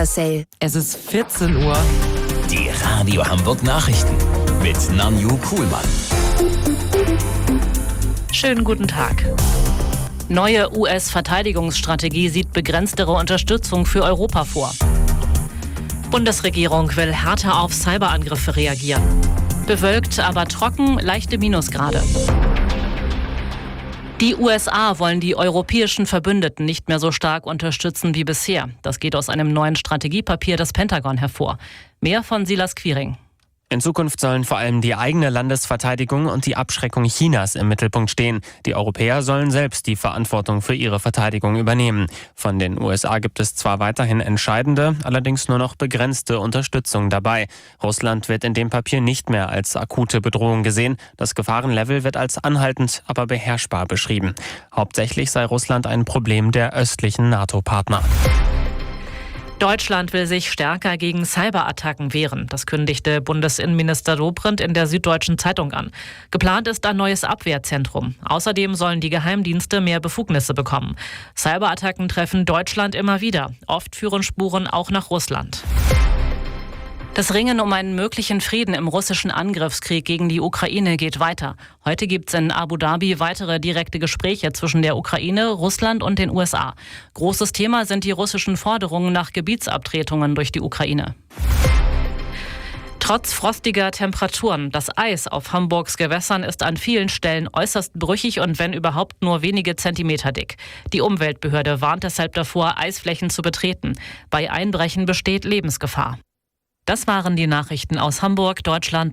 Marcel. Es ist 14 Uhr. Die Radio Hamburg Nachrichten mit Nanju Kuhlmann. Schönen guten Tag. Neue US-Verteidigungsstrategie sieht begrenztere Unterstützung für Europa vor. Bundesregierung will härter auf Cyberangriffe reagieren. Bewölkt, aber trocken, leichte Minusgrade. Die USA wollen die europäischen Verbündeten nicht mehr so stark unterstützen wie bisher. Das geht aus einem neuen Strategiepapier des Pentagon hervor. Mehr von Silas Quiring. In Zukunft sollen vor allem die eigene Landesverteidigung und die Abschreckung Chinas im Mittelpunkt stehen. Die Europäer sollen selbst die Verantwortung für ihre Verteidigung übernehmen. Von den USA gibt es zwar weiterhin entscheidende, allerdings nur noch begrenzte Unterstützung dabei. Russland wird in dem Papier nicht mehr als akute Bedrohung gesehen. Das Gefahrenlevel wird als anhaltend, aber beherrschbar beschrieben. Hauptsächlich sei Russland ein Problem der östlichen NATO-Partner. Deutschland will sich stärker gegen Cyberattacken wehren. Das kündigte Bundesinnenminister Dobrindt in der Süddeutschen Zeitung an. Geplant ist ein neues Abwehrzentrum. Außerdem sollen die Geheimdienste mehr Befugnisse bekommen. Cyberattacken treffen Deutschland immer wieder. Oft führen Spuren auch nach Russland. Das Ringen um einen möglichen Frieden im russischen Angriffskrieg gegen die Ukraine geht weiter. Heute gibt es in Abu Dhabi weitere direkte Gespräche zwischen der Ukraine, Russland und den USA. Großes Thema sind die russischen Forderungen nach Gebietsabtretungen durch die Ukraine. Trotz frostiger Temperaturen, das Eis auf Hamburgs Gewässern ist an vielen Stellen äußerst brüchig und wenn überhaupt nur wenige Zentimeter dick. Die Umweltbehörde warnt deshalb davor, Eisflächen zu betreten. Bei Einbrechen besteht Lebensgefahr. Das waren die Nachrichten aus Hamburg, Deutschland